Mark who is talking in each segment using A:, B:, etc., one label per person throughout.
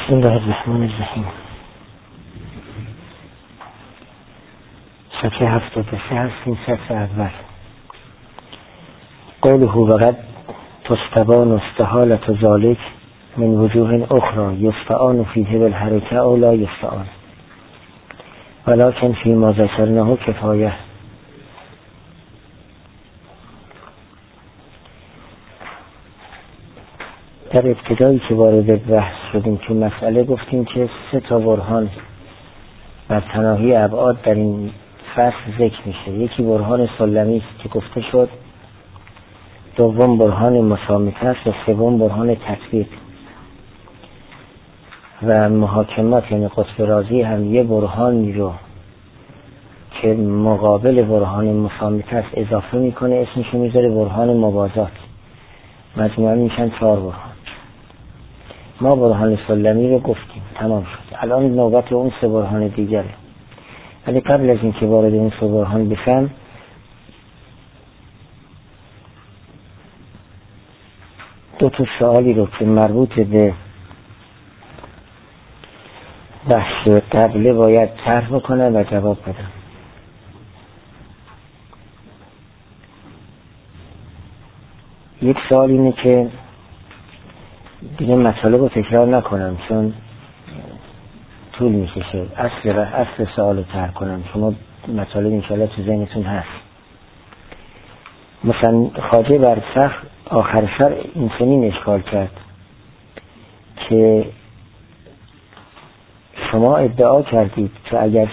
A: بسم الله الرحمن الرحیم. صفحه 73 هستیم. صفحه اول. قوله وقد تستبان استحالة ذلك من وجوه اخرى یستعان فیه بالحرکه او لا یستعان ولكن فيما ذكرناه کفایه. در ابتدایی که وارد بحث شدیم که مسئله گفتیم که 3 برهان بر تناهی ابعاد در این فصل ذکر میشه. یکی برهان سلمی است که گفته شد، دوم برهان مصامته است و سوم برهان تطبیق. و محاکمات یعنی قطب رازی هم یه برهانی رو که مقابل برهان مصامته است اضافه میکنه، اسمشو میذاره برهان موازات. مجموعاً میشن 4 برهان. ما برهان سلمی رو گفتیم، تمام شد. الان نوبت اون 3 برهان دیگره. ولی قبل از اینکه وارد اون 3 برهان بشم، دو تا سوالی رو که مربوط به بحث قبله باید طرح بکنم و جواب بدم. یک سوال اینه که دیگه مطالب رو تکرار نکنم چون طول میکشه. اصل سوال رو طرح کنم، شما مطالب انشاءالله تو ذهنتون هست. مثلا خواجه برسخ آخر سر این چنین اشکال کرد که شما ادعا کردید که اگر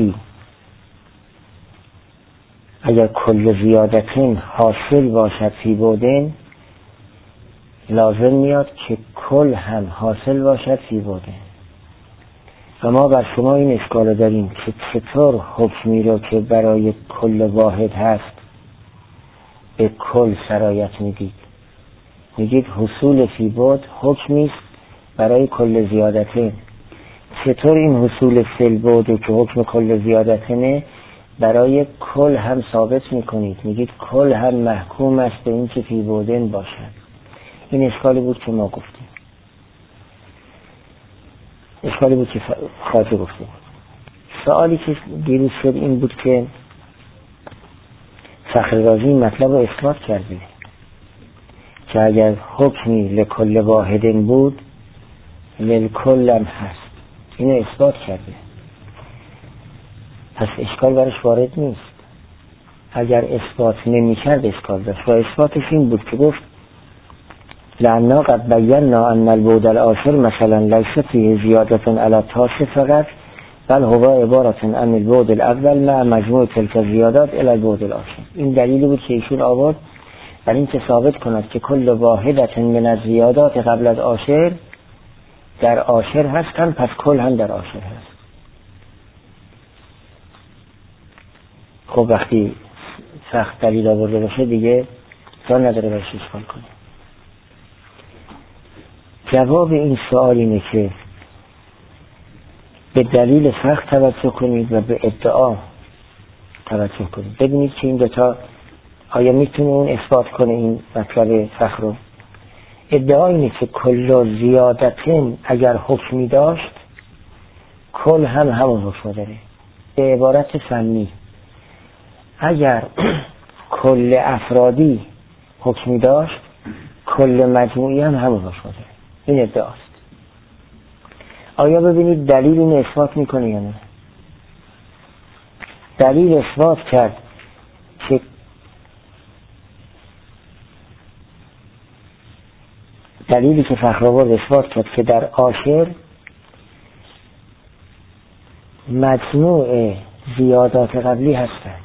A: کل زیادتین حاصل باشد فی بودین، لازم میاد که کل هم حاصل باشد فی بودین. و ما بر شما این اشکال داریم که چطور حکمی رو که برای کل واحد هست به کل سرایت میدید. میگید حصول فی بود حکمیست برای کل زیادتین. چطور این حصول فی البعد که حکم کل زیادتینه برای کل هم ثابت میکنید؟ میگید کل هم محکوم است به این که فی بودن باشد. این اشکالی بود که ما گفتیم، اشکالی بود که خواجه گفتیم. سوالی که دیروز شد این بود که فخر رازی مطلب رو اثبات کرده که اگر حکمی لکل واحدن بود للکل هم هست. اینو اثبات کرده، پس اشکال برش وارد نیست. اگر اثبات نمی کرد اشکال داشت. و اثباتش این بود که گفت لأننا قد بینا ان البعد الآخر مثلا لیس فیه زیادة علی تاسع فقط بل هو عبارة عن البعد الاول مع مجموع تلك الزیادات الی البعد الآخر. این دلیلی بود که ایشون آورد برای اینکه ثابت کند که کل واحدة من الزیادات قبل از آخر در آخر هستن، پس کل هم در آخر هست. خب وقتی سخت دلیل آورده باشه دیگه جا نداره برش اشکال کنه. جواب این سوال اینه که به دلیل سخت توجه کنید و به ادعا توجه کنید. ببینید که این دوتا آیا میتونه اون اثبات کنه این مطلب فخر رو. ادعا اینه که کل زیادتین اگر حکمی داشت کل هم همون حکم داره. به عبارت فنی اگر کل افرادی حکمی داشت کل مجموعی هم همون حکم داره. این ادعاست. آیا ببینید دلیل این اثبات میکنه یا نه؟ دلیل اثبات کرد که دلیلی که فخرآورد اثبات کرد که در آخر مجموع زیادات قبلی هستند،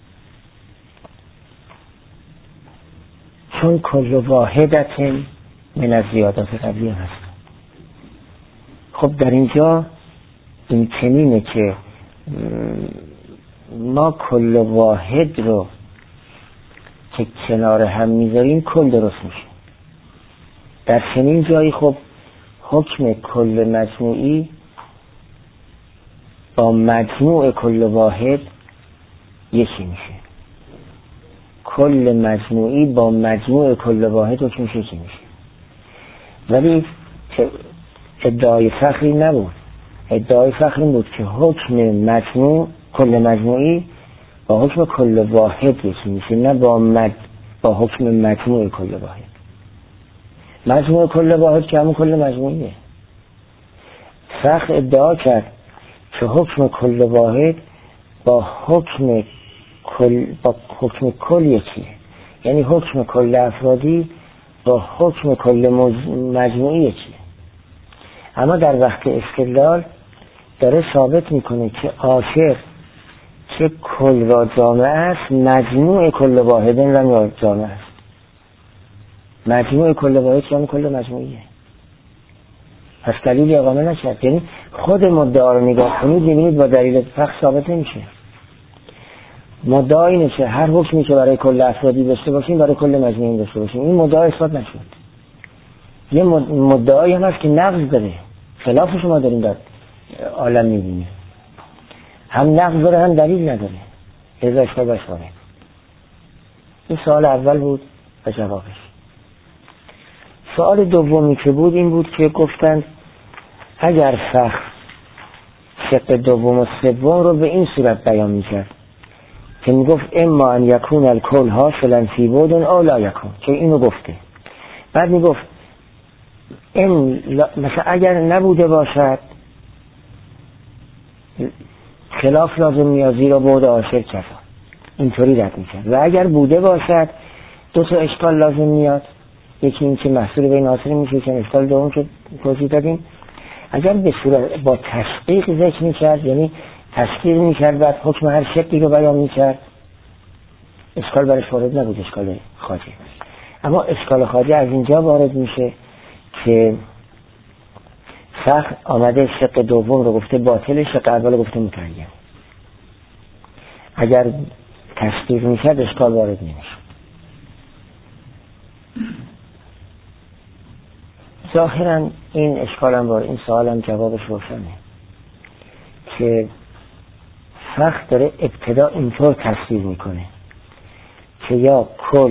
A: چون کل واحدت من از زیادات قبلی هستند. خب در اینجا این چنینه که ما کل واحد رو که کنار هم میذاریم کل درست میشه. در چنین جایی خب حکم کل مجموعی با مجموع کل واحد یکی میشه. کل مجموعی با مجموع کل واحد حکمش یکی میشه. ولی ادعای فخری نبود. ادعای فخر این بود که حکم مجموع، کل مجموعی با حکم کل واحد یکی میشه، نه با حکم مجموع کل واحد. مجموع کل واحد که همون کل مجموعیه. فخر ادعا کرد که حکم کل واحد با حکم کل یکیه، یعنی حکم کل افرادی با حکم کل مجموعی یکیه. اما در وقت استدلال داره ثابت میکنه که آخر که کل را جامع است، مجموع کل واحد را جامع است. مجموع کل واحد که کل مجموعیه. پس دلیل اقامه نشد. یعنی خود مدعا رو نگاه کنید می‌بینید با دلیل فخر ثابت نمیشه. مدعا اینه که هر حکمی که برای کل افرادی داشته باشیم برای کل مجموعی داشته باشیم. این مدعا اثبات نشد. یه مدعایی هم هست که نقض داره، خلافش ما داریم در عالم می‌بینیم. هم نقض داره هم دلیل نداره. ازاش باشواره. این سوال اول بود و جوابش. سوال دومی که بود این بود که گفتند اگر فخر شق دوم و سوم رو به این صورت بیان میکرد که میگفت اما ان یکون الکل حاصلا فی بعد او لا یکون، که اینو گفته. بعد میگفت مثلا اگر نبوده باشد خلاف لازم میاد زیرا بعد عاشر کفا، اینطوری رد میکرد. و اگر بوده باشد دو تا اشکال لازم میاد، یکی این که محصول بین حاصل میشه که اشکال دوم که توضیح دادیم. اگر به صورت با تشقیق ذکر میکرد، یعنی تشقیق میکرد بعد حکم هر شقی رو بیان میکرد، اشکال برش وارد نبود، اشکال خاجه. اما اشکال خاجه از اینجا وارد میشه که فخر آمده شق دوم رو گفته باطل، شق اول رو گفته متعین. اگر تشقیق میکرد اشکال وارد نمیشه. ظاهرا این اشکالم با این سوالم جوابش روشنه که فخر داره ابتدا اینطور تصویر میکنه که یا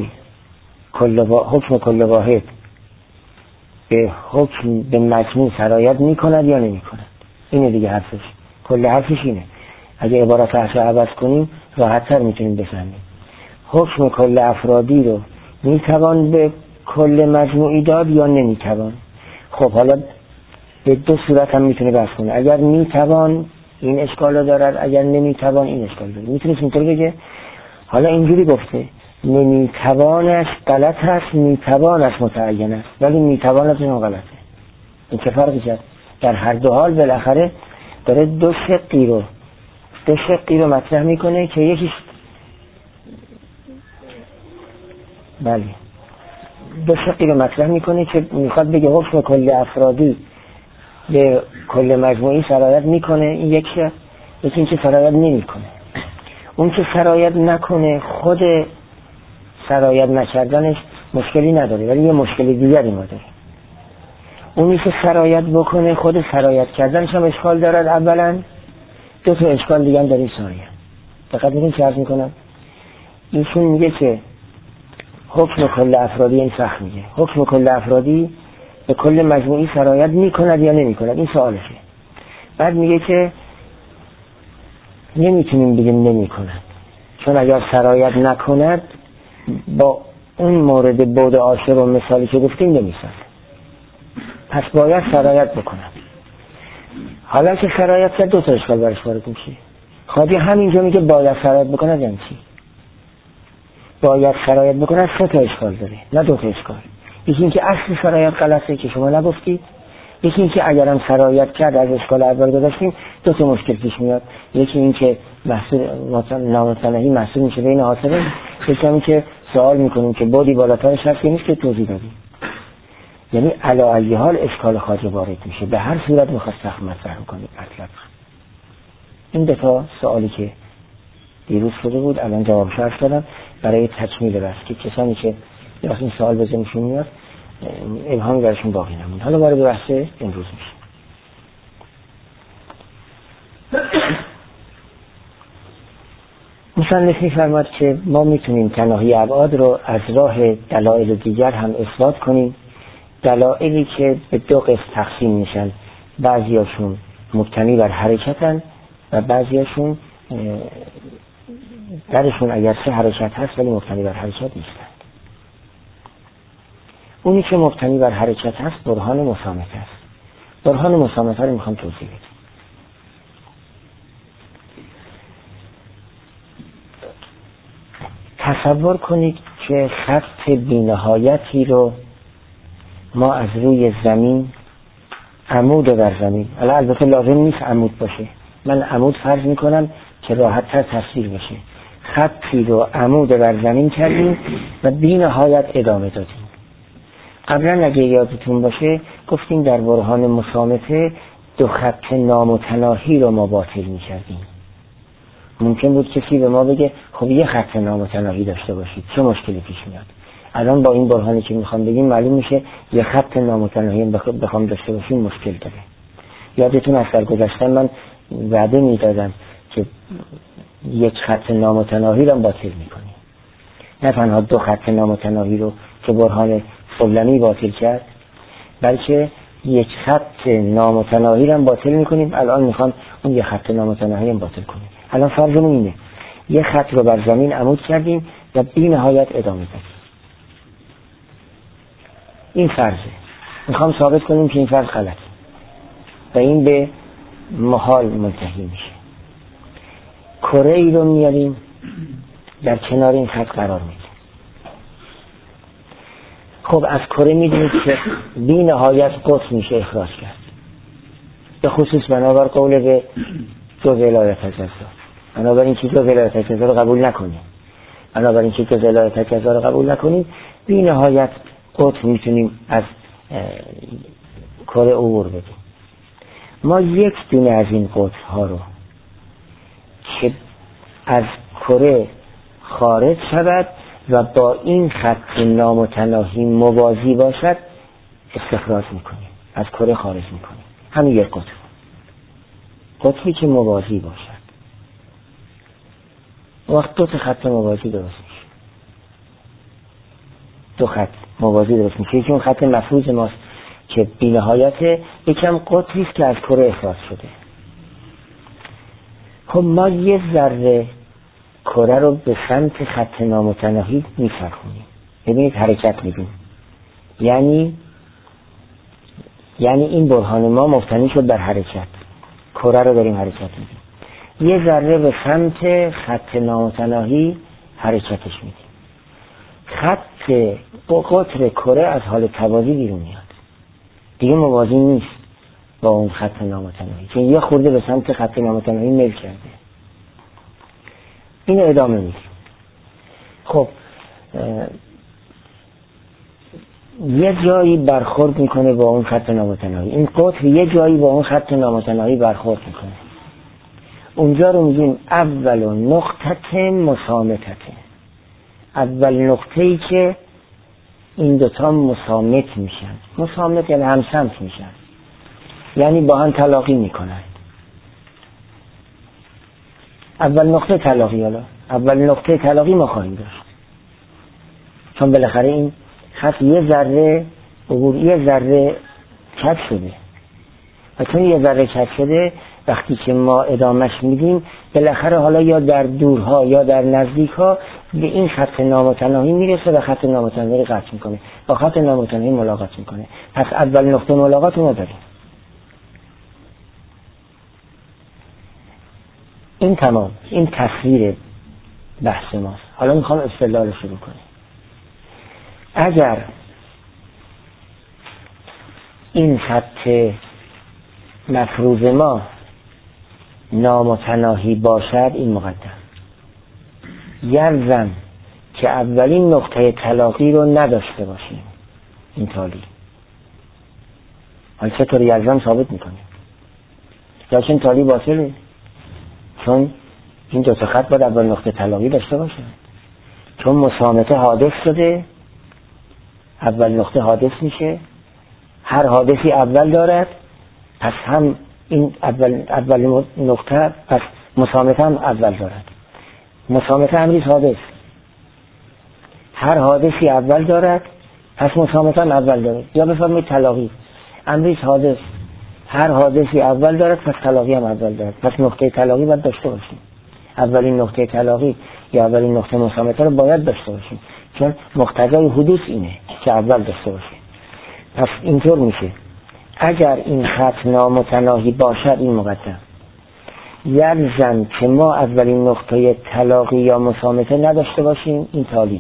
A: حکم کل واحد به حکم به مجموع سرایت میکند یا نمیکند. اینه دیگه حرفش، کل حرفش اینه. اگه عبارت حرف عوض کنیم راحت‌تر میتونیم بفهمیم. حکم کل افرادی رو میتوان به کل مجموعی داد یا نمیتوان. خب حالا به دو صورت هم میتونه بحث کنه. اگر میتوان این اشکال رو دارد، اگر نمیتوان این اشکال دارد. میتونه اینطور بگه حالا اینجوری گفته نمیتوانش غلط هست، میتوانش متعین است، ولی میتوانش اون غلطه. این چه فرقی کرد؟ در هر دو حال بالاخره داره دو شقی رو مطرح میکنه که یکیش بله دو شقی رو مطرح میکنه که میخواد بگه حکم کل افرادی به کل مجموعی سرایت میکنه، این یک شق. یکی این که سرایت نمیکنه. اون که سرایت نکنه خود سرایت نکردنش مشکلی نداره، ولی یه مشکلی دیگری ما داره. اونی که سرایت بکنه خود سرایت کردنش هم اشکال دارد. اولا دو تا اشکال دیگه هم داریم سرایت. دقت میکنید چه عرض میکنم؟ ایشون میگه که حکم کل افرادی، این فخر میگه حکم کل افرادی به کل مجموعی سرایت میکند یا نمیکند، این سوالشه. بعد میگه که نمیتونیم بگیم نمیکند، چون اگر سرایت نکند با اون مورد بعد عاشر و مثالی که گفتیم نمیسازه، پس باید سرایت بکنند. حالا که سرایت کرد دو تا اشکال برش وارد میشه. خواهی همینجا میگه باید سرایت بکند، یعنی چی؟ باید سرایت بکند سه تا اشکال داره، نه دو تا اشکال. یکی این که اصل سرایت غلطه که شما نگفتید، یکی این که اگرم سرایت کرد از اشکال اول گذاشتیم دو تا مشکل پیش میاد. یکی این که محصول نامتناهی محصول میشه بین حاصله، یکی این که سوال میکنیم که بودی بالاترش هست که نیست که توضیح دادیم. یعنی علی ای حال اشکال خارجه وارد میشه. به هر صورت میخواد سخت مطرح کنید مطلب. این دو تا سوالی که دیروز شده بود الان جوابش عرض کردم برای تکمیل بحث که کسانی که این سوال به ذهنشون میاد ابهامی برشون باقی نمونه. حالا وارد بحث امروز میشه. مصنف می‌فرماید که ما میتونیم تناهی ابعاد رو از راه دلایل دیگر هم اثبات کنیم دلایلی که به دو قسم تقسیم میشن، بعضیاشون مبتنی بر حرکتن و بعضیاشون درشون اگرچه حرکت هست ولی مبتنی بر حرکت نیستن. اونی که مبتنی بر حرکت هست برهان مسامته است. برهان مسامته رو میخوام توضیح بدم. تصور کنید که خط بی‌نهایتی رو ما از روی زمین، عمود بر زمین، البته لازم نیست عمود باشه، من عمود فرض میکنم که راحت تر تصویر بشه، خطی رو عمود بر زمین کردیم و بی‌نهایت ادامه دادیم. قبلا اگه یادتون باشه گفتیم در برهان مسامته دو خط نامتناهی رو ما باطل میکردیم. ممکن بود کسی به ما بگه خب یه خط نامتناهی داشته باشید چه مشکلی پیش میاد. الان با این برهانی که میخوام بگیم معلوم میشه یه خط نامتناهی بخوام داشته باشیم مشکل داره. یادتون از در گذشته من وعده میدادم که یک خط نامتناهی رو باطل میکنیم، نه تنها دو خط نامتناهی رو که برهان سلمی باطل کرد، بلکه یک خط نامتناهی رو باطل میکنیم. الان میخوام اون یک خط نامتناهی رو باطل کنیم. الان فرضمون اینه یک خط رو بر زمین عمود کردیم و بی نهایت ادامه دادیم. این فرضه. میخوام ثابت کنیم که این فرض غلطه و این به محال منتهی میشه. کره ای رو میاریم در کنار این خط قرار میدیم. خب از کره میدونید که بی نهایت قطر میشه اخراج کرد، به خصوص بنابر قول به جز ولایت اجزا. بنابراین که جز ولایت اجزا رو قبول نکنیم، بنابراین که جز ولایت اجزا رو قبول نکنیم، بی نهایت قطر میتونیم از کره عبور بدیم. ما یک دونه از این قطرها رو که از کره خارج شود و با این خط نامتناهی موازی باشد استخراج میکنیم، از کره خارج میکنیم. همین یک قطری که موازی باشد. وقت دو تا خط موازی درست میشه، دو خط موازی درست میشه. یکی اون خط مفروض ماست که بی نهایت، یکم قطری است که از کره اخراج شده. خب ما یه ذره کره رو به سمت خط نامتناهی میفرخونیم. ببینید حرکت میدیم، یعنی این برهان ما مبتنی شد بر حرکت. کره رو داریم حرکت میدیم، یه ذره به سمت خط نامتناهی حرکتش میدیم. خط با قطر کره از حال توازی بیرون میاد، دیگه موازی نیست با اون خط نامتناهی که یه خورده به سمت خط نامتناهی میل کرده. این ادامه میدیم. خب یه جایی برخورد میکنه با اون خط نامتناهی، این قطر یه جایی با اون خط نامتناهی برخورد میکنه، اونجا رو میگیم اول نقطه مسامته. اول نقطه‌ای که این دوتا مسامت میشن. مسامت یعنی همسمت میشن، یعنی با هم تلاقی میکنن. اول نقطه تلاقی، حالا اول نقطه تلاقی ما خواهیم داشت، چون بالاخره این خط یه ذره عبور، یه ذره کج شده و چون یه ذره کج شده وقتی که ما ادامش میدیم بالاخره حالا یا در دورها یا در نزدیکها به این خط نامتناهی میرسه و خط نامتناهی قطع میکنه، با خط نامتناهی ملاقات میکنه. پس اول نقطه ملاقات ما داریم. این تمام، این تصویر بحث ماست. حالا میخوام استدلال شروع کنیم. اگر این خط مفروض ما نامتناهی باشد، این مقدم یلزم که اولین نقطه تلاقی رو نداشته باشیم. این تالی حالا چطور یلزم ثابت میکنیم؟ لیکن تالی باطله، چون این دو تا خط باید اول نقطه تلاقی داشته باشه. چون مسامته حادث شده، اول نقطه حادث میشه، هر حادثی اول دارد، پس هم این اول نقطه پس مسامته هم اول دارد. مسامته امری حادث، هر حادثی اول دارد، پس مسامت هم اول داره. یا بفرمایید طلاقی، امریز حادث، هر حادثی اول داره پس طلاقی هم اول داره. پس نقطه طلاقی باید داشته باشیم. اولین نقطه طلاقی یا اولین نقطه مسامت رو باید داشته باشیم، چون مقتضای حدوث اینه که اول داشته باشیم. پس اینطور میشه اگر این خط نامتناهی باشد، این مقدم یلزم که ما اولین نقطه طلاقی یا مسامته نداشته باشیم، این تالی.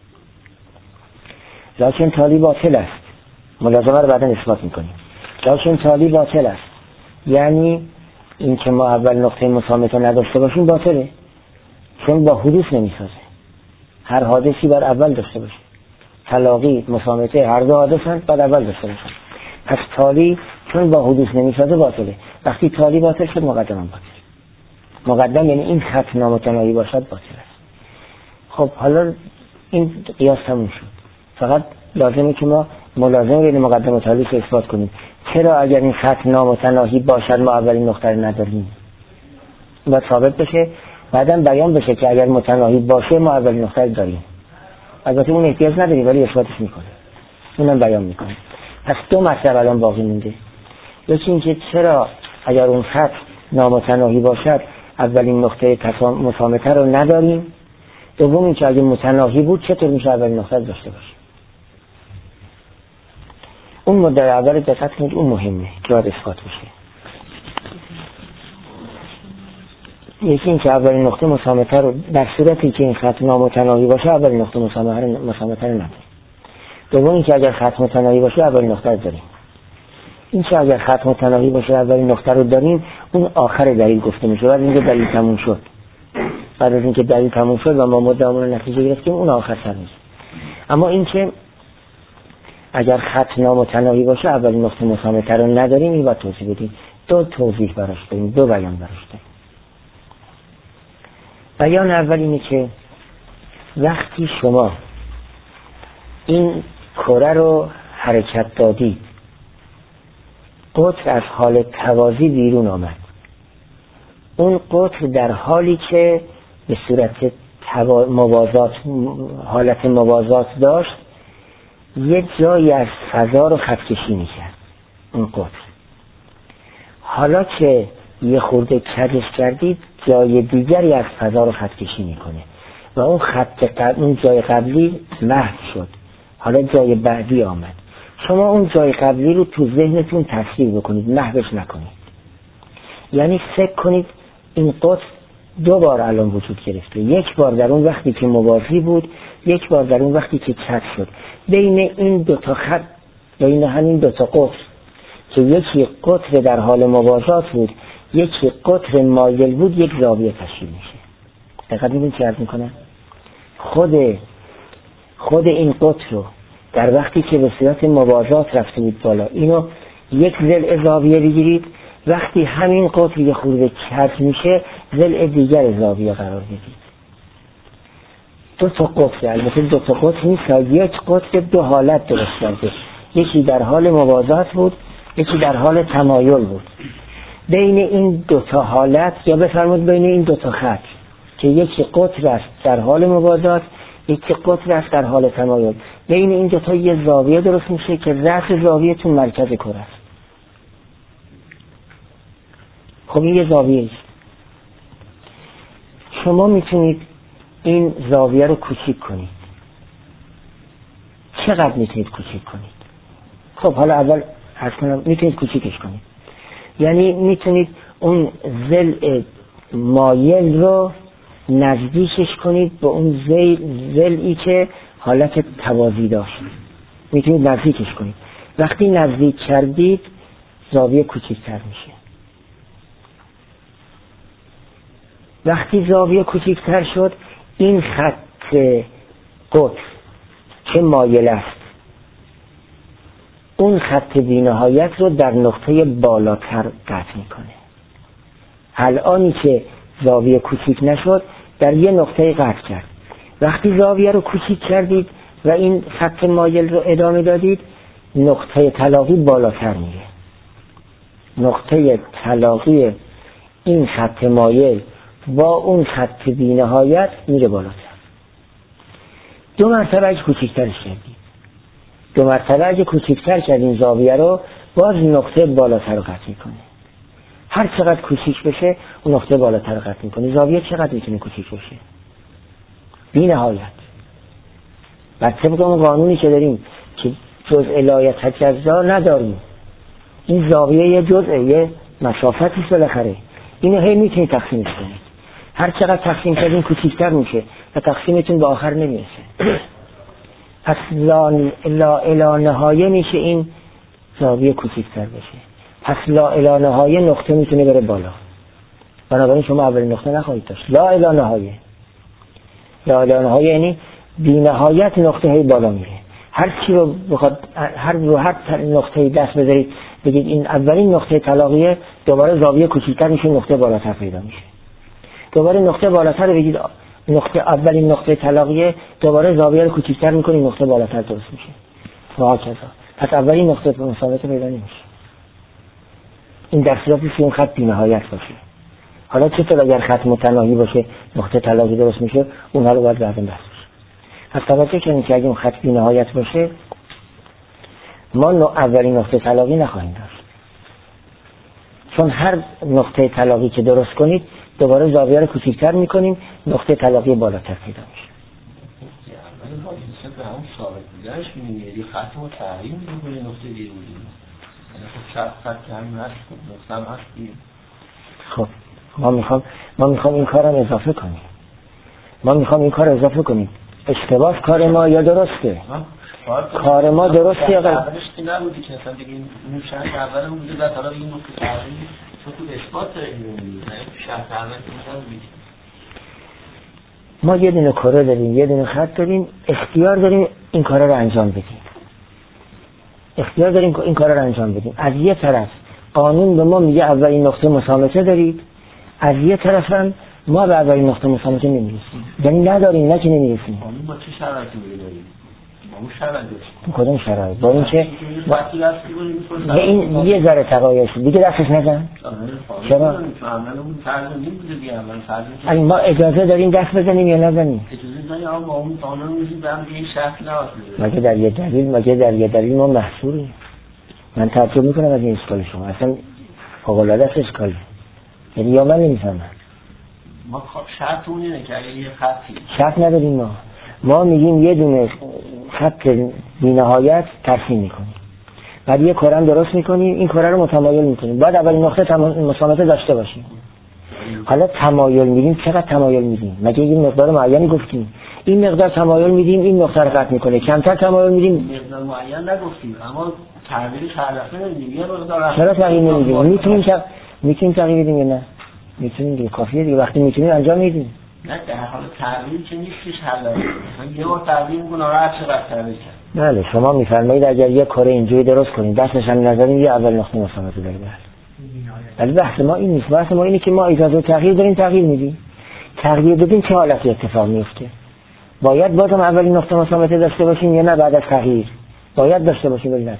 A: لکن تالی باطل است، ملازمه رو بعدا اثبات میکنیم. لکن تالی باطل است، یعنی این که ما اول نقطه مسامته نداشته باشیم باطله، چون با حدوث نمیسازه. هر حادثی بر اول داشته باشه، طلاقی مسامته هر دو حادثن بعد اول داشته باشه. پس تالی چون با حدوث نمیسازه باطله. وقتی تالی باطل شد مقدم هم باطل. مقدم یعنی این خط نامتناهی باشد باطل است. خب حالا این قیاس تموم شد، فقط لازمه که ما ملازمه بین مقدم و تالی رو اثبات کنیم. چرا اگر این خط نامتناهی باشد ما اولین نقطه رو نداریم؟ باید ثابت بشه، بعدم بیان بشه که اگر متناهی باشه ما اولین نقطه رو داریم. البته اون احتیاج نداریم ولی اثباتش میکنه، اونم بیان میکنه. پس دو مطلب الان باقی مونده. یکی اینکه چرا اگر اون خط نامتناهی باشد اولین نقطه مسامته رو نداریم. دوم اینکه اگر متناهی بود چطور میشه اولین نقطه رو داشته باشیم. اون مدعی اول دقت کنید، اون مهمه که باید اثبات بشه. یکی این که اولین نقطه مسامته رو در صورتی که این خط نامتناهی باشه اولین نقطه مسامته رو نداریم. دوم این که اگر خط متناهی باشه اولین نقطه رو داریم. این که اگر خط متناهی باشه اولین نقطه رو داریم، اون آخر دلیل گفته میشه. بعد اینکه دلیل تموم شد، بعد از اینکه دلیل تموم شد و ما مدعامون رو نتیجه گرفتیم، اون آخر سر میشه. اما این که اگر خط نامتناهی باشه اولین نقطه مسامته رو نداریم، این باید توضیح بدیم. دو توضیح براش داریم، دو بیان براش داریم. بیان اول اینه که وقتی شما این کره رو حرکت دادید، قطر از حال توازی بیرون آمد. اون قطر در حالی که به صورت موازات، حالت موازات داشت، یه جایی از فضا رو خط کشی میکرد اون قطر. حالا که یه خورده کجش کردید، جای دیگری از فضا رو خط کشی میکنه و اون اون جای قبلی محو شد، حالا جای بعدی آمد. شما اون جای قبلی رو تو ذهنتون تصویر بکنید، محوش نکنید. یعنی فکر کنید این قطر دو بار الان وجود گرفته، یک بار در اون وقتی که موازی بود، یک بار در اون وقتی که کج شد. بین این دو تا خط، بین همین دو تا قطر که یکی قطر در حال موازات بود، یکی قطر مایل بود، یک زاویه تشکیل میشه. دقیقا میدونید چی عرض میکنه؟ خود این قطر رو در وقتی که به صورت موازات رفته بود بالا، اینو یک ضلع زاویه بگیرید، وقتی همین قطر یه خورده کج میشه ضلع دیگر زاویه قرار بدید. دو تا قطر، البته دو تا قطر نیست، یک قطر دو حالت درست کرده، یکی در حال موازات بود، یکی در حال تمایل بود. بین این دو تا حالت، یا بفرمایید بین این دو تا خط که یکی قطر است در حال موازات، یکی قطر است در حال تمایل، بین این دو تا یه زاویه درست میشه که رأس زاویه تو مرکز کره است. خب این یه زاویه است. شما میتونید این زاویه رو کوچیک کنید. چقدر میتونید کوچیک کنید؟ خب حالا اول عرض کنم میتونید کوچیکش کنید. یعنی میتونید اون ضلع مایل رو نزدیکش کنید به اون ضلعی که حالت توازی داشت. میتونید نزدیکش کنید. وقتی نزدیک کردید زاویه کوچیکتر میشه. وقتی زاویه کوچیکتر شد، این خط قطر که مایل است، اون خط بی‌نهایت رو در نقطه بالاتر قطع میکنه. الانی که زاویه کوچیک نشد، در یه نقطه قطع کرد. وقتی زاویه رو کوچیک کردید و این خط مایل رو ادامه دادید، نقطه تلاقی بالاتر میره. نقطه تلاقی این خط مایل با اون خط بی‌نهایت میره بالاتر. دو مرتبه اگه کوچیکترش کردید، 2 مرتبه اگه کوچیک‌تر کردیم زاویه رو، باز نقطه بالاتر رو قطع میکنه. هر چقدر کوچیک بشه اون نقطه بالاتر رو قطع میکنه. زاویه چقدر میتونه کوچیک بشه؟ بی نهایت. بعد طبق اون قانونی که داریم که جزء لا یتجزا نداریم، این زاویه یه جزء، یه مسافتی بالاخره، اینو هی میتونید تقسیمش کنید. هر چقدر تقسیم کردین کوچیک‌تر میشه و تقسیمتون به آخر نمیرسه. پس لا الی نهایه میشه این زاویه کوچیک‌تر بشه. پس لا الی نهایه نقطه میتونه بره بالا. بنابراین شما اولین نقطه نخواهید داشت. لا الی نهایه. لا الی نهایه یعنی بی نهایت نقطه هی بالا میره. هر چی رو بخواد هر نقطه دست بذارید بگید این اولین نقطه تلاقیه، دوباره زاویه کوچیک‌تر میشه، نقطه بالاتر پیدا میشه. دوباره نقطه بالاتر رو بگید نقطه اولین نقطه تلاقیه، دوباره زاویه رو کوچیک‌تر می‌کنید، نقطه بالاتر درست میشه. و هكذا. پس اولین نقطه مساوات پیدا نمیشه. این در صورتی که اون خط بی‌نهایت باشه. حالا چطور اگر خط متناهی باشه نقطه تلاقی درست میشه؟ اونها رو باید بعداً بحث بشه. پس توجه کنید که اگه اون خط بی‌نهایت باشه ما اولین نقطه تلاقی نخواهیم داشت. چون هر نقطه تلاقی که درست کنید دوباره زاویه رو کوچکتر میکنیم، نقطه تلاقی بالاتر پیدا میشه.
B: اول ما به همون ثابت بودنش می‌بینیم خط رو تغییر می‌کنه نقطه دیر بودیم. یعنی خط که همین هست نقطه هم هست دیر.
A: خب ما میخوام این کارم اضافه کنیم. ما میخوام این کار اضافه کنیم. اشتباه کار ما یا درسته؟ کار ما درسته یا غلط؟
B: اولش که نبودی که اصلا بگیم اون شرط اول هم بوده بعد حالا این نقطه تغییر چون تو اثبات داریم شرط اول که نبودی.
A: ما یه دونه کره داریم، یه دونه خط داریم، اختیار داریم این کارا رو انجام بدیم. اختیار داریم این کارا رو انجام بدیم. از یه طرف قانون به ما میگه اولین نقطه مسامته دارید، از یه طرف هم ما به اولین نقطه مسامته نمیرسیم. یعنی نداریم، نه که نمیرسیم.
B: قانون با چه شرایطی داریم؟ با اون شرایط داشت.
A: کدوم شرایط؟ با این که این یه ذره تقایش دیگه دستش نزن. چرا؟
B: عمل اون فرض نمی‌بوده دیگه اول فرض.
A: اگه ما اجازه داریم دست بزنیم یا نزنیم؟
B: اجازه داریم اما با اون قانون میگیم به هم این شرط نباشه.
A: مگه در یه دلیل ما محصوریم. من تعجب میکنم از این اشکال شما. اصلا فوق‌العاده است اشکال. یعنی یا من نمیفهمم.
B: ما شرط اون اینه که اگه یه خطی
A: شرط نداریم ما میگیم یه دونه خط بی‌نهایت ترسیم میکنیم، بعد یه کره درست میکنیم، این کره رو متمایل میکنیم، بعد اولین نقطه مسامته داشته باشیم. حالا تمایل میدیم، چقدر تمایل میدیم؟ مگه این مقدار معینی گفتیم این مقدار تمایل میدیم این نقطه رو قطع میکنه، کمتر تمایل میدیم
B: مقدار معین نگفتیم اما تغییرش هر دفعه نمیدیم. یه مقدار
A: چرا تغییر نمیدیم؟ میتونیم تغییر بدیم یا نه؟ میتونیم دیگه، کافیه دیگه. وقتی میتونیم انجام میدیم.
B: نه در حال تغییر که نیستش حل داره. یه بار تغییر میکنه هر چقدر تغییر کنه.
A: بله شما میفرمایید اگر یک کره اینجوری درست کنیم دستش هم نذاریم یه اول نقطه مسامته داره. ولی بحث ما این نیست. بحث ما اینه که ما اجازه تغییر داریم، تغییر میدیم. تغییر بدیم چه حالتی اتفاق میفته؟ باید بازم اولین نقطه مسامته داشته باشیم یا نه بعد از تغییر؟ باید داشته باشیم ولی نه.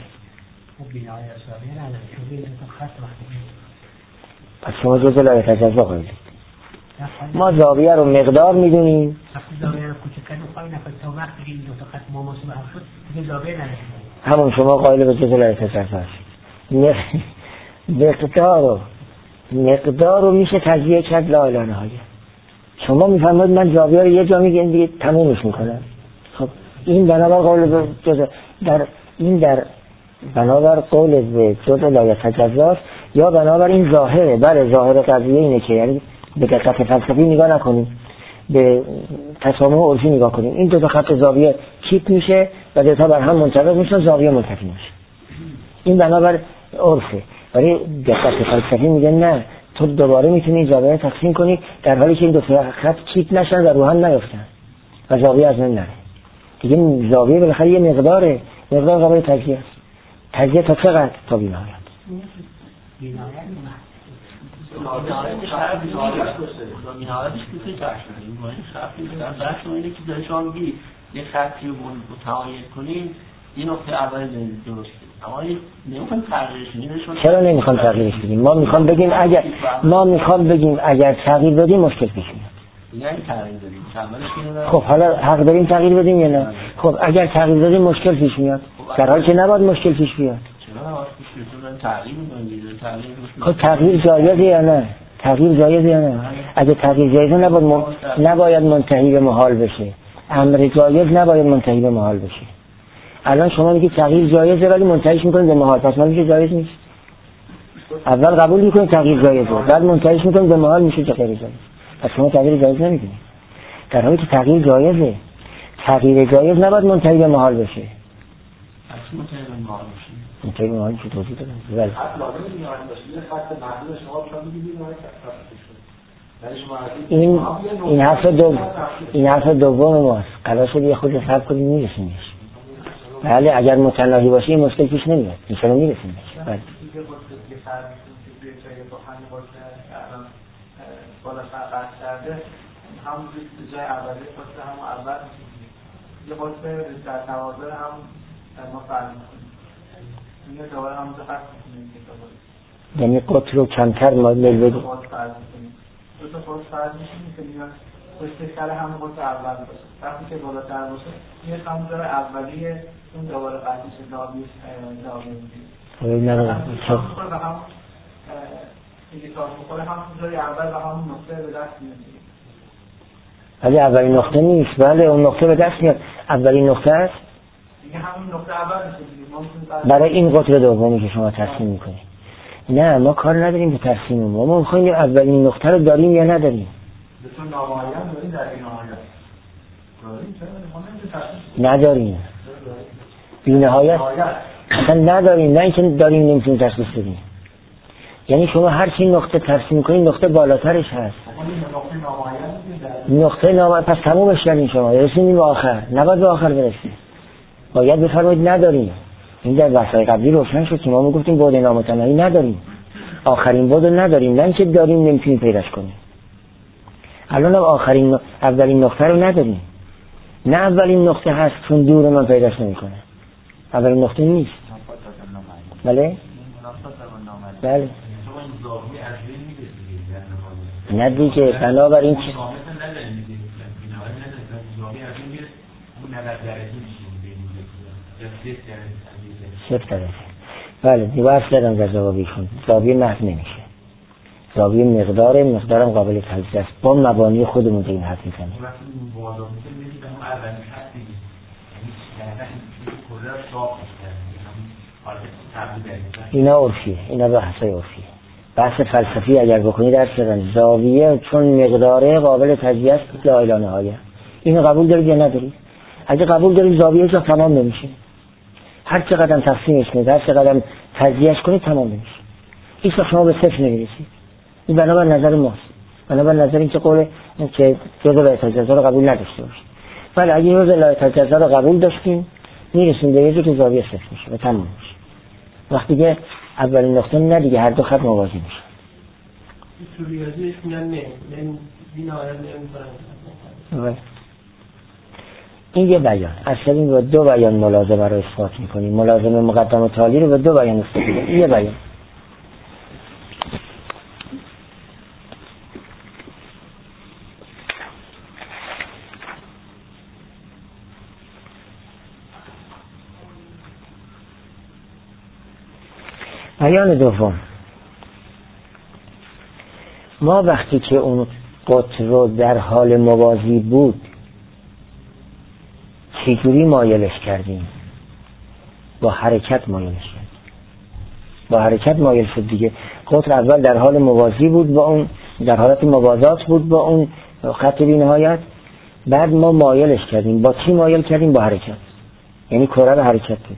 A: پس شما جزء لا یتجزا قائلید. ما زاویه رو مقدار میدونیم.
C: زاویه رو کوچکتر می‌خوایم تا وقتی این دو تا خط مماثل هم شد دیگه زاویه نداره.
A: همون شما قائل به جزء لا یتجزا مقدار رو میشه تجزیه کرد لا الی نهایه. شما میفرمایید من زاویه رو یه جا میگم دیگه تمومش میکنم. خب این بنابر قول به جزء در بنابر قول به جزء لا یتجزا یا بنابر این ظاهره. بله ظاهر قضیه اینه که یعنی به دقت فلسفی نگاه نکنیم، به تسامح عرفی نگاه کنیم. این دو تا خط زاویه کیپ میشه و دو تا بر هم منطبق میشن، زاویه منتفی میشه. این بنابر عرفه. ولی دقت فلسفی میگه نه، تو دوباره میتونی زاویه تقسیم کنی در حالی که این دو تا خط کیپ نشن و رو هم نیفتن و زاویه از من نره. دیگه زاویه بالاخره یه مقدار قابل تجزیه است. تجزیه تا چقدر؟ تا بی‌نهایت.
B: نهایتش کسی بحث نداریم. بحث اینه که داره شما میگی یه خطی رو متعاین کنیم این نقطه اول درسته اما نمیخوایم تغییرش بدیم.
A: چرا نمیخوایم تغییرش بدیم؟ ما میخوایم بگیم اگر تغییر بدیم مشکل پیش میاد.
B: یعنی تغییر بدیم.
A: خب حالا حق داریم تغییر بدیم یا نه؟ خب اگر تغییر بدیم مشکل پیش میاد.
B: خب
A: در حالی که نباید مشکل پیش بیاد.
B: چرا نباید پیش بیاد؟ تغییر می‌کنید.
A: خب تغییر جایزه یا نه؟ تغییر جایزه یا نه؟ اگه تغییر جایزه نباید منتهی به محال بشه. امر جایز نباید منتهی به محال بشه. الان شما میگید تغییر جایزه ولی منتهیش میکنید به محال، پس میشه جایز نیست. اول قبول میکنید تغییر جایزه، بعد منتهیش میکنید به محال، میشه غیر جایز. پس شما تغییر جایز نمیکنید. در حالی که تغییر جایزه. تغییر جایز نباید منتهی به محال بشه.
B: اصلا منتهی به محال بشه.
A: منتهی به محال که توضیح دادم. ولی
D: حتی لازم نیاز باشه. یه خط محدود شما شما میگید
A: این حرف دوم ماست. قرار شد یه خود حساب کنیم میرسیمش. بله اگر متناهی باشه این مشکل پیش نمیاد. این شما میرسیمش. بله.
D: بالا سرقت کرده همون جای اولی خواست همون اول یه خواست در توازه هم ما فرد میکنیم این دوباره همون جو خواست میکنیم
A: یعنی قطر رو کمتر مایل بدیم
D: دو تا خواست فرد میکنیم که میان پشت سر همون قطر اول باشه وقتی که بالاتر باشه میاد همون جای اولی اون دوباره قطعش دابی میگیم اینکه تا بخوره همون جای اول و همون نقطه به دست میاد.
A: ولی اولین نقطه نیست. بله اون نقطه به دست میاد. اولین نقطه است.
D: دیگه همون نقطه اول میشه.
A: برای این قطر دومی که شما ترسیم میکنید. نه ما کار نداریم به ترسیم ما میخوایم اولین نقطه رو داریم یا نداریم.
D: به تو نامعین داریم در این نهایت. نداریم.
A: بی نهایت. اصلا نداریم. نه اینکه داریم نمیتونیم تشخیص بدیم. یعنی شما هر چی نقطه ترسیم میکنید نقطه بالاترش هست. نقطه نامعین پس تمومش کردین شما رسیدیم به آخر. نباید به آخر برسید. باید بفرمایید نداریم. این در بحث‌های قبلی روشن شد که ما میگفتیم بعد نامتناهی نداریم. آخرین بعد نداریم. نه اینکه داریم نمیتونیم پیداش کنیم. الان اولین نقطه رو نداریم. نه اولین نقطه هست چون دور من پیداش نمیکنه. اولین نقطه نیست. بله؟ بله. نه دیگه بنابراین صفر درجه. بله دیوار دادم در زاویه کن. زاویه محض نمیشه. زاویه مقدارم قابل تجزیه است. با مبانی خودمون این حرف میزنیم. اینا عرفیه. اینا بحثای عرفیه. بحث فلسفی اگر بکنی در شدن زاویه چون مقداره قابل تجزیه است لا اله الا الله. اینو قبول دارید یا ندارید؟ اگه قبول دارید زاویه جا تمام نمیشه. هر چقدر تقسیمش کنید هر چقدر تجزیهش کنید تمام نمیشه. هیچ وقت شما به صفر نمیرسید. این بنابر نظر ماست. بنابر نظر این که قول که جزء لا تجزیه رو قبول نداشته باشید. ولی اگه جزء لا تجزیه رو قبول داشتیم میرسیم به یه جایی که زاویه صفر میشه و تمام میشه. وقتی که اولین نقطه نه دیگه هر دو خط موازی میشه.
B: تو ریاضیش میگن نه بی‌نهایت نمی‌کنن.
A: این یه بیان. اصلا این رو دو بیان ملازمه رو اثبات می‌کنیم. ملازمه مقدم و تالی رو به دو بیان اثبات می‌کنیم. یه بیان. بیان دوم ما وقتی که اون قطر رو در حال موازی بود چجوری مایلش کردیم؟ با حرکت مایلش کردیم. با حرکت مایل شد دیگه. قطر اول در حال موازی بود با اون، در حالت موازات بود با اون خط بی نهایت. بعد ما مایلش کردیم. با چی مایل کردیم؟ با حرکت. یعنی کره رو حرکت دادیم.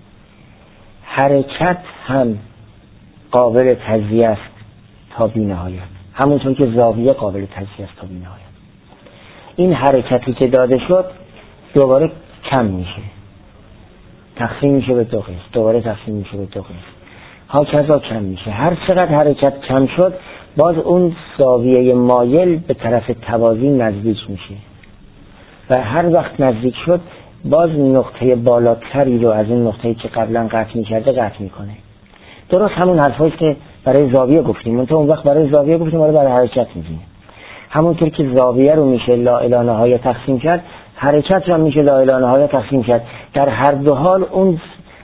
A: حرکت هم قابل تجزیه است تا بی نهایت. همونطور که زاویه قابل تجزیه است تا بی نهایت. این حرکتی که داده شد دوباره کم میشه. تقسیم میشه به دو قسم. دوباره تقسیم میشه به دو قسم. هاکذا کم میشه. هر چقدر حرکت کم شد باز اون زاویه مایل به طرف توازی نزدیک میشه. و هر وقت نزدیک شد باز نقطه بالاتری رو از این نقطه‌ای که قبلا قطع می‌کرده قطع می‌کنه. درست همون حرفایی که برای زاویه گفتیم. من تو اون وقت برای زاویه گفتیم ولی برای حرکت می‌گیم. همونطور که زاویه رو میشه لا اله نهایت تقسیم کرد، حرکت رو میشه لا اله نهایت تقسیم کرد. در هر دو حال اون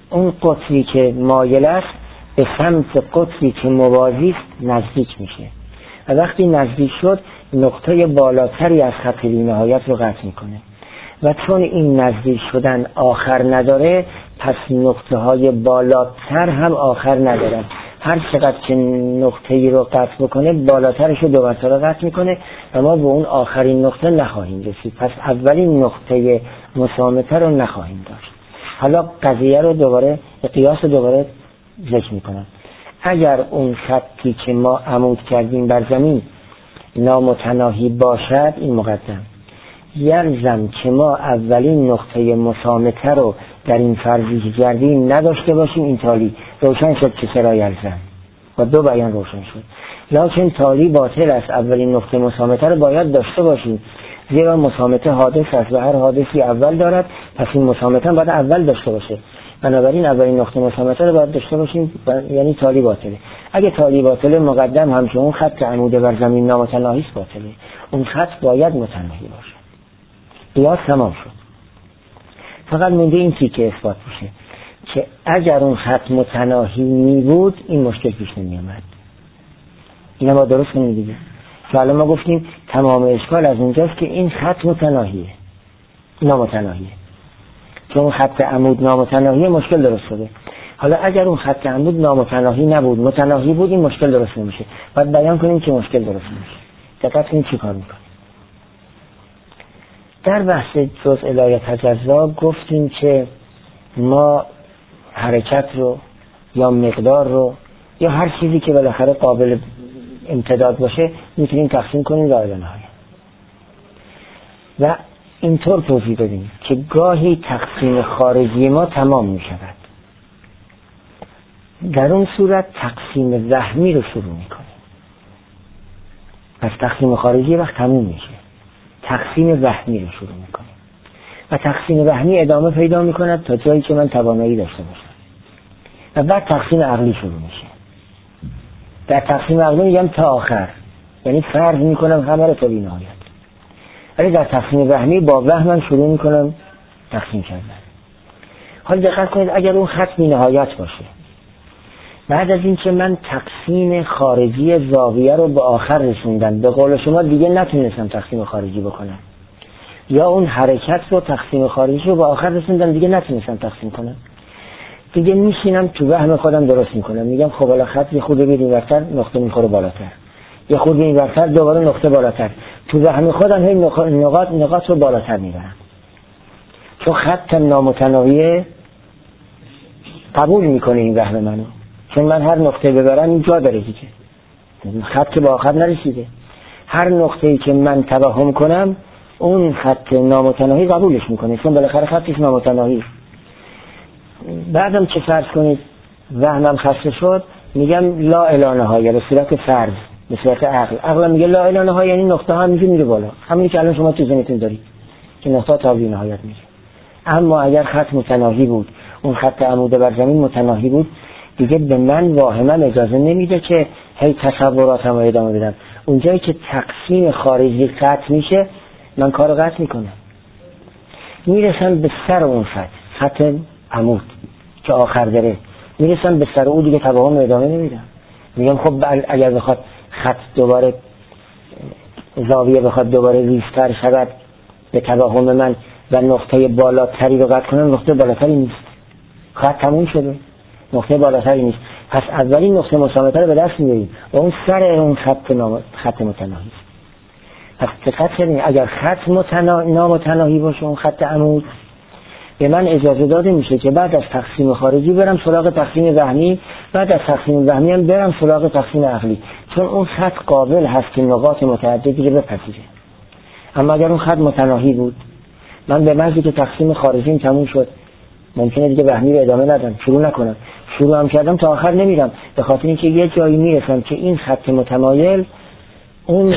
A: اون قطری که مایل است به سمت قطری که موازی است نزدیک میشه و وقتی نزدیک شد نقطه بالاتری از خط بی‌نهایت رو قطع میکنه و چون این نزدیک شدن آخر نداره پس نقطه های بالاتر هم آخر ندارن. هر چقدر که نقطه ای رو قطع بکنه بالاترش رو 2 مرتبه قطع میکنه و ما به اون آخرین نقطه نخواهیم رسید. پس اولین نقطه مسامته رو نخواهیم داشت. حالا قضیه رو دوباره قیاس دوباره ذکر میکنم. اگر اون خطی که ما عمود کردیم بر زمین نامتناهی باشد، این مقدم یلزم که ما اولین نقطه مسامته رو در این فرضی که کردیم نداشته باشیم. این تالی روشن شد که چرا یلزم و 2 بیان روشن شد. لکن تالی باطل است. اولین نقطه مسامته رو باید داشته باشیم زیرا مسامته حادث است و هر حادثی اول دارد، پس این مسامته باید اول داشته باشه. بنابراین اولین نقطه مسامته رو باید داشته باشیم، یعنی تالی باطله. اگه تالی باطله مقدم هم که اون خط عمود بر زمین نامتناهی است باطله. اون خط باید متناهی باشه. قیاس تمام شد. فقط مونده این تیکه اثبات میشه که اگر اون خط متناهی می بود این مشکل پیش نمی آمد. اینا ما درست کنیم دیگه. که الان ما گفتیم تمام اشکال از اونجاست که این خط متناهیه، نامتناهیه. چون خط عمود نامتناهیه مشکل درست شده. حالا اگر اون خط عمود نامتناهی نبود، متناهی بود، این مشکل درست نمیشه. باید بیان کنیم که مشکل درست نمیشه. دقت کنیم چی کار میکنیم. در بحث جزء لا تجزا گفتیم که ما حرکت رو یا مقدار رو یا هر چیزی که بالاخره قابل امتداد باشه میتونیم تقسیم کنیم لا الی نهایه و اینطور توضیح بدیم که گاهی تقسیم خارجی ما تمام میشود، در اون صورت تقسیم وهمی رو شروع میکنیم. پس تقسیم خارجی وقت تموم میشه، تقسیم وهمی رو شروع میکنیم و تقسیم وهمی ادامه پیدا میکند تا جایی که من توانایی داشته باشم و بعد تقسیم عقلی شروع میشه. در تقسیم عقلی میگم تا آخر، یعنی فرض میکنم همه رو تا بی‌نهایت. ولی در تقسیم وهمی با وهم شروع میکنم تقسیم کردن. حالا دقت کنید اگر اون خط بی‌نهایت باشه، بعد از این که من تقسیم خارجی زاویه رو به آخر رسوندم، به قول شما دیگه نتونستم تقسیم خارجی بکنم، یا اون حرکت رو تقسیم خارجی رو به آخر رسوندم دیگه نتونستم تقسیم کنم، دیگه میشینم تو وهم خودم درست میکنم. میگم خب حالا خط یه خورده بیاد اینورتر نقطه میخوره بالاتر، یه خورده اینورتر دوباره نقطه بالاتر، تو وهم خودم هی نقاط رو بالاتر میبرم. چون خط نامتناهی قبول میکنه این وهم منو، چون من هر نقطه ببرم این جا داره دیگه، خط که به آخر نرسیده. هر نقطه‌ای که من توهم کنم اون خط نامتناهی قبولش میکنه، چون بالاخره خطش نامتناهی. بعدم چه فرض کنید وهمم خسته شد، میگم لا الی نهایه به صورت فرض، به صورت عقل میگه لا الی نهایه، یعنی نقطه ها همینجوری میره بالا، همینی که الان شما تو ذهنتون دارید که نقطه تا بی نهایت میشه. اما اگر خط متناهی بود، اون خط عمود بر زمین متناهی بود، دیگه به من واهمم اجازه نمیده که هی تصوراتم رو ادامه بدم. اونجایی که تقسیم خارجی قطع میشه من کار قطع میکنم، میرسم به سر اون خط عمود که آخر داره، میرسم به سر اون دیگه توهم ادامه نمیدم. میگم خب اگر بخواد خط دوباره زاویه بخواد دوباره ریزتر شود به توهم من و نقطه بالاتری رو قطع کنم، نقطه بالاتری نیست، خط تموم شده، نقطه بالاتری نیست. پس اولین نقطه مسامته رو به دست میاریم و اون سر اون خط متناهی است. پس دقت کنید اگر خط نامتناهی باشه اون خط عمود، به من اجازه داده میشه که بعد از تقسیم خارجی برم سراغ تقسیم وهمی، بعد از تقسیم وهمی هم برم سراغ تقسیم عقلی، چون اون خط قابل هست که نقاط متعددی رو بپذیره. اما اگر اون خط متناهی بود، من به محضی که تقسیم خارجیم تموم شد ممکنه دیگه وهمی رو ادامه ندم، شروع نکنم، شروع هم کردم تا آخر نمیرم، به خاطر اینکه یه جایی میرسم که این خط متمایل اون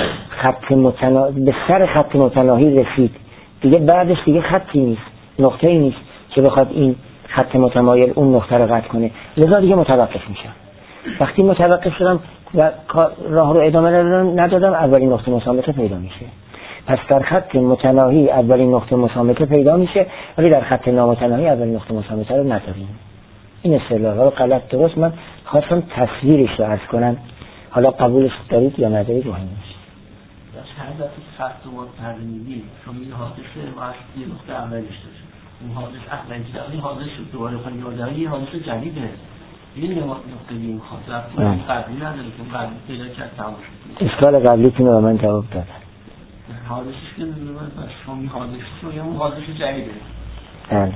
A: به سر خط متناهی رسید، دیگه بعدش دیگه خطی نیست، نقطه‌ای نیست که بخواد این خط متمایل اون نقطه رو قطع کنه، لذا دیگه متوقف میشم. وقتی متوقف شدم و راه رو ادامه ندادم، اولین نقطه مسامته پیدا میشه. پس در خط متناهی اولین نقطه مسامته پیدا میشه، ولی در خط نامتناهی اولین نقطه مسامته رو نداریم. این اصطلاح ها رو غلط درست من خواستم تصویرش رو عرض کنم، حالا قبولش دارید یا ندارید مهم نیست.
B: در هر دفعه خط رو متحرک می‌بینید شما این حادثه واسه نقطه اولیش داشت، اون حادثه اولی این حادثه شد دوباره خواهی یادهایی این حادثه جدیده، این نقطه این خاطر قبلی نداره که قبلی پیدا کرد تمام شد.
A: اشکال قبلیتون رو من جواب دادم.
B: حادثش که شما این حادثه رو یا اون حادثه جدیده.
A: بله.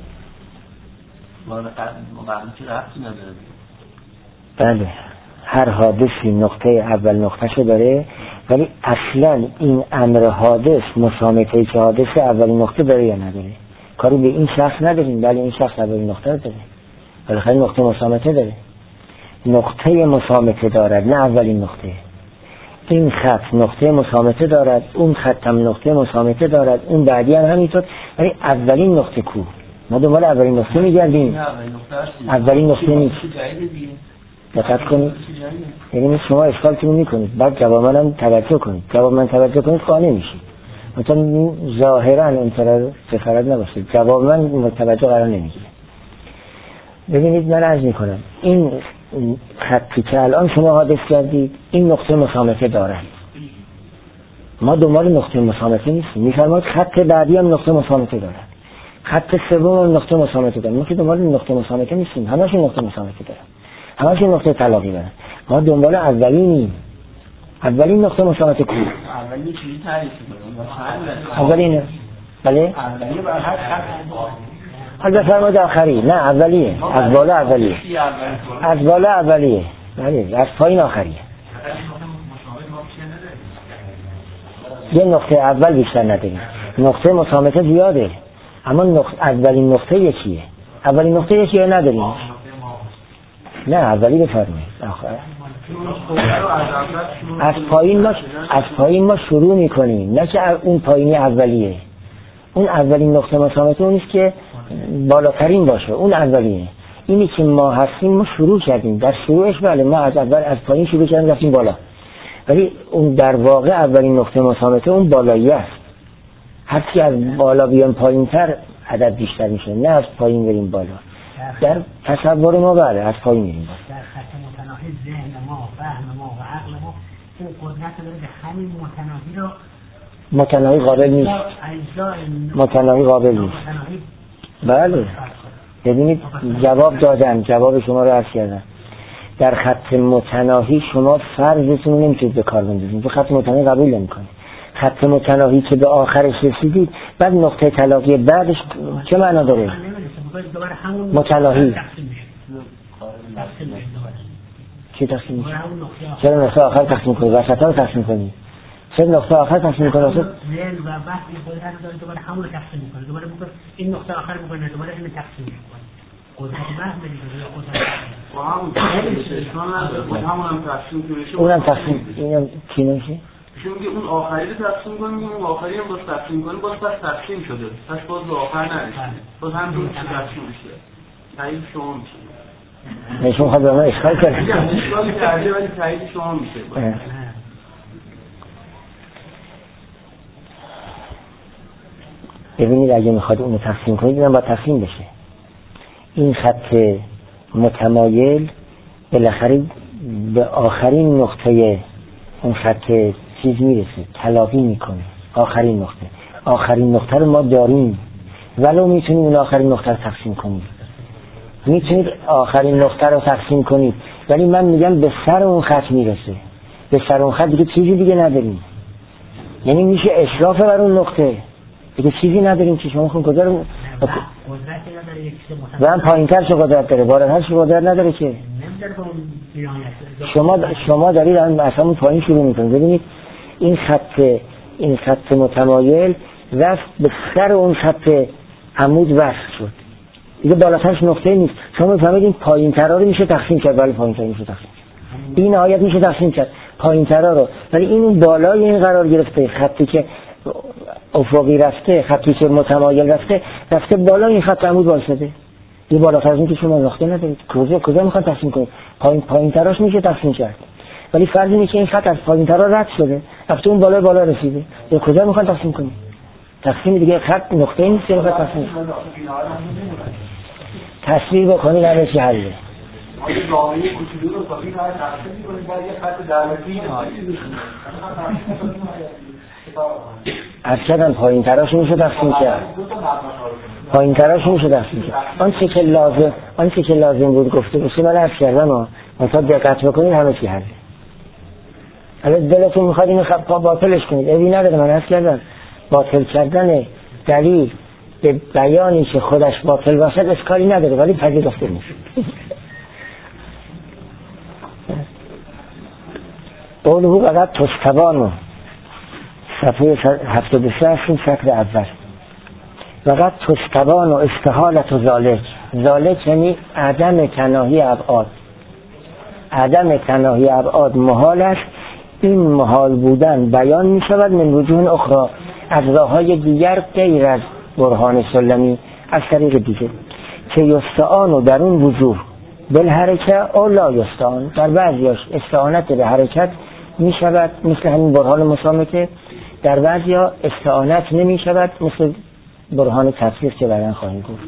B: قبلی که ربطی نداره.
A: بله. هر حادثی نقطه اول نقطهشو داره، ولی اصلا این امر حادث مسامته که حادث اولین نقطه داره یا نداره کاری به این شخص نداریم، ولی این شخص اولین نقطه رو داره، بالاخره نقطه مسامته داره، نقطه مسامته دارد نه اولین نقطه. این خط نقطه مسامته دارد، اون خط هم نقطه مسامته دارد، اون بعدی هم همینطور، ولی اولین نقطه کو؟ ما دنبال اولین نقطه میگردیم، اولین نقطه نیست. دقت کنید، یعنی شما اشکالتون میکنید بعد جواب منم توجه کنید، جواب من توجه کنید قانع میشید، مثلا ظاهرا اون طرف سفارت نباشید، جواب من متوجه قرار نمیگیره. ببینید من عرض میکنم این خطی که الان شما حادث کردید این نقطه مسامته دارد، ما دنبال نقطه مسامته نیستیم. میفرمایید خط بعدی هم نقطه مسامته دارد، خط سوم هم نقطه مسامته دارد، ما که دنبال نقطه مسامته نیستیم، همه‌شون نقطه مسامته دارن، همه‌شون نقطه تلاقی دارن، ما دنبال اولینیم. اولین نقطه مسامته کو؟
B: اولین چیزی تعریف می‌کنم.
A: اولینه. بله؟
B: اولیه بر هر خط.
A: حالا فرمود آخری، نه اولیه، از بالا اولیه، از بالا اولیه، بله از پایین آخریه. یه نقطه اول بیشتر نداریم، نقطه مسامته زیاده، اما اولین نقطه یکیه، اولین نقطه یکیه نداریم. نه اولی بفرمایید آخر. از پایین ما شروع میکنیم، نه که اون پایینی اولیه، اون اولین نقطه مسامته اون نیست که بالاترین باشه، اون اولیه. اینی که ما هستیم ما شروع کردیم، در شروعش بله ما از اول از پایین شروع کردیم رفتیم بالا، ولی اون در واقع اولین نقطه مسامته اون بالایی است. هرچی از بالا بیان پایینتر عدد بیشتر میشه، نه از پایین بریم بالا. در تصور ما بله از پایین میریم بالا.
C: در خط متناهی ذهن ما، فهم ما و عقل ما این قدرت داره که همین متناهی رو
A: متناهی قابل نیست، متناهی قابل نیست. بله ببینید جواب دادم، جواب شما رو عرض کردم. در خط متناهی شما فرضتون رو نمیتونید به کار بندازید، تو خط متناهی قبول نمی‌کنید. خط متناهی که به آخرش رسیدید بعد نقطه تلاقی بعدش چه معنا داره؟ متناهی چی تقسیم میشه؟ چرا نقطه آخر تقسیم کنید؟ وسط ها رو تقسیم کنید؟ چرا نقطه آخر تقسیم کنید؟
C: ذهن و بحث قدرت رو داره دوباره همون رو تقسیم میکنه، دوباره میگه این نقطه آخر میکنه، دوباره اینو تقسیم میکنه. قدرت بحث میگه قدرت
B: با همون هم تقسیم کنه،
A: اونم تقسیم، اینم چی نمیشه؟
B: شما میگه اون آخری رو تقسیم کنیم، اون آخری هم باز تقسیم کنیم، باز تقسیم شده، پس باز به آخر نرسید، باز هم دو چیز تقسیم میشه. تایید شما میشه.
A: نشون خواهد به ما اشکال کرده.
B: اشکال کرده ولی تایید شما میشه.
A: ببینید اگه میخواد اونو تقسیم کنید اینم باید تقسیم بشه. این خط متمایل بالاخره به آخرین نقطه اون خط چیز میرسه، تلاقی میکنه، آخرین نقطه رو ما داریم، ولو میتونید اون آخرین نقطه رو تقسیم کنید، میتونید آخرین نقطه رو تقسیم کنید، ولی من میگم به سر اون خط میرسه، به سر اون خط دیگه چیزی دیگه نداریم، یعنی میشه اشراف بر اون نقطه دیگه چیزی نداریم که شما خون کجا رو و هم پایینتر چه قدرت داره، بالاتر چه قدرت نداره که شما دارید اصلا اون پایین شروع میکنید. ببینید این خط متمایل رفت به سر اون خط عمود وصل شد، دیگه بالاترش نقطه نیست. شما میفهمید این پایینترها رو میشه تقسیم کرد، ولی پایینتر میشه تقسیم کرد، این نهایت میشه تقسیم کرد پایینترها رو، ولی این اون بالای این قرار گرفته، خطی که افقی رفته، خطی که متمایل رفته بالا این خط عمود واسطه، یه بالاتر از این که شما نقطه ندارید. کجا میخواد تقسیم کنید؟ پایینتراش میشه تقسیم کرد، ولی فرض اینه که این خط از پایینترا رد شده رفته اون بالا رسیده، یا کجا میخواد تقسیم کنید؟ تقسیم دیگه خط نقطه نیست که میخواد تصویر بکنید همه چی حله.
D: ما یه جامعه کوچولو رو تا این های تقسیم می‌کنیم بعد یه خط دولتی
A: اصلا پایین تراش میشه تقسیم کرد. پایین تراش میشه تقسیم کرد. آنچه که لازم بود گفته بشه من عرض کردم مثلا دقت بکنید همه چی حله. حالا دلتون میخواد این باطلش کنید ابی نداره. من عرض کردم باطل کردن دلیل به بیانی که خودش باطل باشد اشکالی نداره ولی پذیرفته نیست. قوله فقط تستبانو صفحه 73 هستیم سطر اول. فقط تستبانو استحالت و ذالک یعنی عدم تناهی ابعاد. عدم تناهی ابعاد محال است. این محال بودن بیان می شود من وجوه اخرى از راه‌های دیگر غیر از برهان سلمی از طریق دیگه که یستعان و در اون وجوه بالحرکت او لا یستعان در بعضیاش استعانت به حرکت می شود مثل همین برهان مصامته، در بعضیا استعانت نمی شود مثل برهان تفسیر که بعداً خواهیم گفت.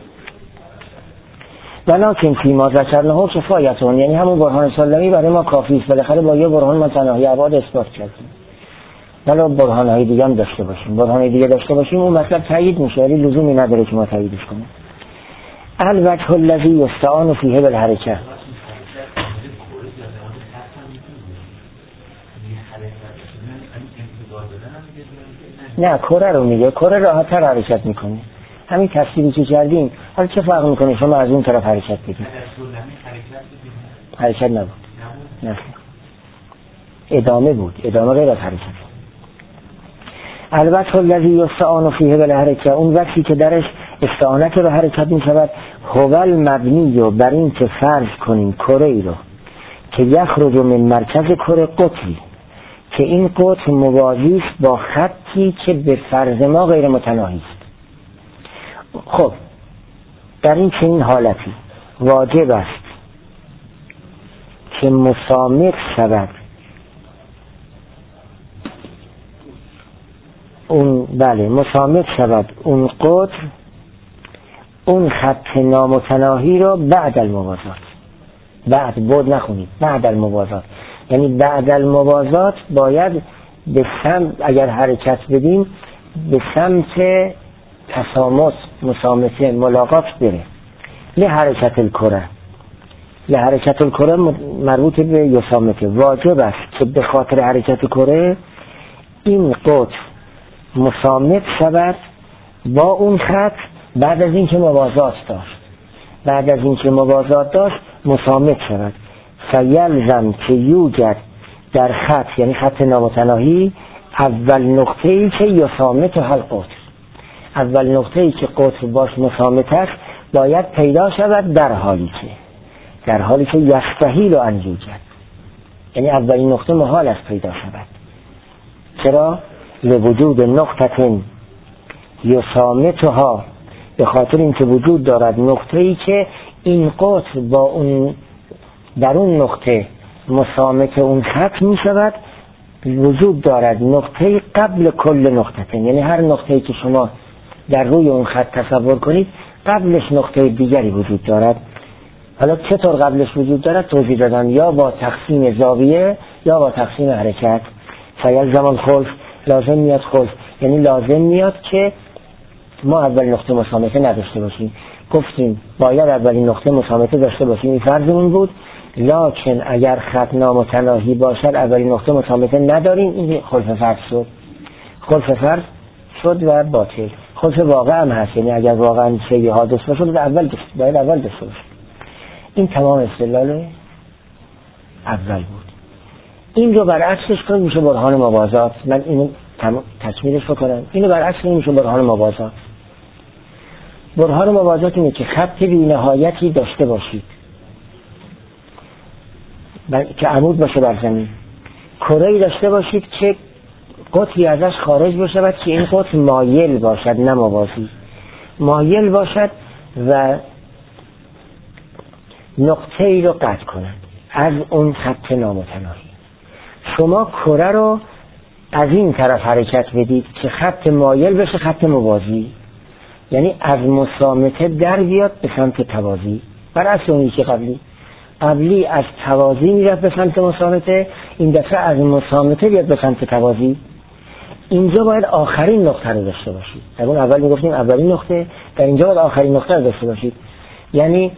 A: ولکن فیما ذکرناه کفایتون یعنی همون برهان سلمی برای ما کافی است. بالاخره با یه برهان ما تناهی ابعاد اثبات کردیم. ولی برهان‌های دیگه هم داشته باشیم. برهان‌های دیگه داشته باشیم اون مطلب تایید میشه ولی لزومی نداره که ما تاییدش کنیم. الوجه الذی یستعان فیه بالحرکت. نه کره رو میگه. کره راحت‌تر حرکت میکنه. همین تصویری که کردیم حالا چه فرق میکنه شما از اون طرف حرکت بدید؟ حرکت نبود. نه. ادامه بود. ادامه غیر از حرکت. البته الذی یستعان فیه بالحرکت اون وقتی که درش استعانت به حرکت می شود هو المبنی و بر این که فرض کنیم کره ای رو که یخرج من مرکز کره قطری که این قطر موازی است با خطی که به فرض ما غیر متناهی است. خب در این چنین حالتی واجب است که مسامر شود مسامر شود اون قطر اون خط نامتناهی رو بعد الموازات. بعد بود نخونید بعد الموازات یعنی بعد الموازات باید به سمت اگر حرکت بدیم به سمت تسامت مسامته ملاقات بره. لحرکت الکره مربوط به یسامته واجب است که به خاطر حرکت کره این قطر مسامت شود با اون خط بعد از اینکه موازات داشت مسامت شود. فیلزم که یوجد در خط یعنی خط نامتناهی اول نقطه‌ای که یسامت و حل قطر اول نقطه‌ای که قطر باش مسامت است باید پیدا شود در حالی که یستحیل و انجوجد یعنی اولین نقطه محال است پیدا شود. چرا؟ لوجود نقطه یسامتها به خاطر اینکه وجود دارد نقطه‌ای که این قطر با اون در اون نقطه مسامت اون خط می شود. وجود دارد نقطه قبل کل نقطه یعنی هر نقطه‌ای که شما در روی اون خط تصور کنید قبلش نقطه دیگری وجود دارد. حالا چطور قبلش وجود دارد توضیح دادم یا با تقسیم زاویه یا با تقسیم حرکت. فیلزم الخلف لازم میاد خلف یعنی لازم میاد که ما اول نقطه مسامته نداشته باشیم. گفتیم باید اولین نقطه مسامته داشته باشیم این فرضمون بود. لکن اگر خط نامتناهی باشد اولین نقطه مسامته نداریم این خلف فرض شد و باطل. خلف واقع هم هست یعنی اگر واقعا چه حادث باشه باید اول داشته باشه. این تمام استدلال اول بود. این رو برعکسش کنیم میشه برهان موازات. من اینو تکمیلش بکنم. اینو برعکس کنیم میشه برهان موازات. برهان موازات اینه که خط بی‌نهایتی داشته باشید که عمود باشه بر زمین. کره‌ای داشته باشید که قطری ازش خارج بشود که این قطر مایل باشد نه موازی. مایل باشد و نقطه‌ای رو قطع کند از اون خط نامتناهی. شما کره رو از این طرف حرکت بدید که خط مایل بشه خط موازی یعنی از مصامته در بیاد به سمت توازی، بر اصل اونی که قبلی از توازی میرفت به سمت مصامته، این دفعه از مصامته بیاد به سمت توازی. اینجا باید آخرین نقطه رو داشته باشید. در اون اول میگفتیم اولین نقطه، در اینجا باید آخرین نقطه رو داشته باشید. یعنی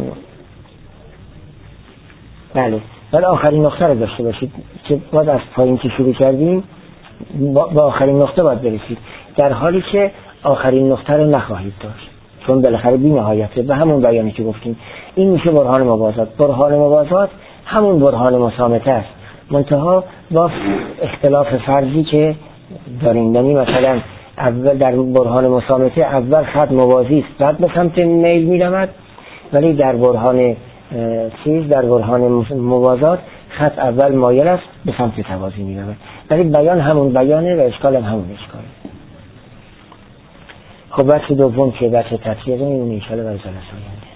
A: بله باید آخرین نقطه رو داشته باشید که باید از پایین که شروع کردیم با آخرین نقطه باید برسید، در حالی که آخرین نقطه رو نخواهید داشت، چون بالاخره بی نهایته. به همون بیانی که گفتیم این میشه برهان موازات. برهان موازات همون برهان مسامته است، منتها با اختلاف فرضی که داریم. یعنی مثلا اول در برهان مسامته اول خط موازی است بعد به سمت میل میرود، ولی در برهان در برهان موازات خط اول مایل است به سمت توازی میرود، ولی بیان همون بیانه و اشکال هم همون اشکاله. خب بحث دوم که بحث تطبیقه میمونه انشاءالله برای جلسه آینده.